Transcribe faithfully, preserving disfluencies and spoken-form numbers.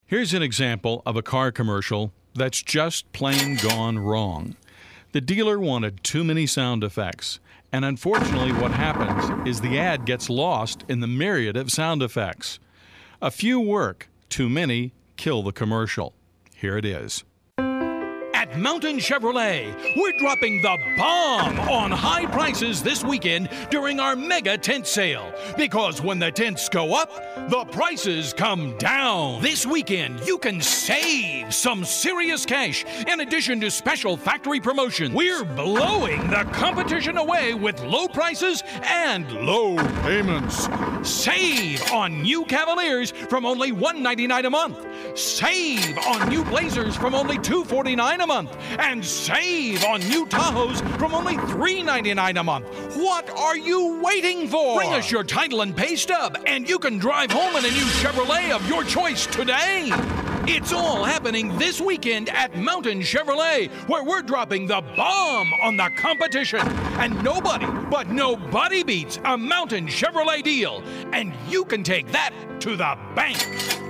Here's an example of a car commercial that's just plain gone wrong. The dealer wanted too many sound effects, and unfortunately what happens is the ad gets lost in the myriad of sound effects. A few work, too many kill the commercial. Here it is. At Mountain Chevrolet, we're dropping the bomb on high prices this weekend during our mega tent sale. Because when the tents go up, the prices come down. This weekend, you can save some serious cash in addition to special factory promotions. We're blowing the competition away with low prices and low payments. Save on new Cavaliers from only one hundred ninety-nine dollars a month. Save on new Blazers from only two hundred forty-nine dollars a month. And save on new Tahoes from only three hundred ninety-nine dollars a month. What are you waiting for? Bring us your title and pay stub, and you can drive home in a new Chevrolet of your choice today. It's all happening this weekend at Mountain Chevrolet, where we're dropping the bomb on the competition. And nobody, but nobody beats a Mountain Chevrolet deal. And you can take that to the bank.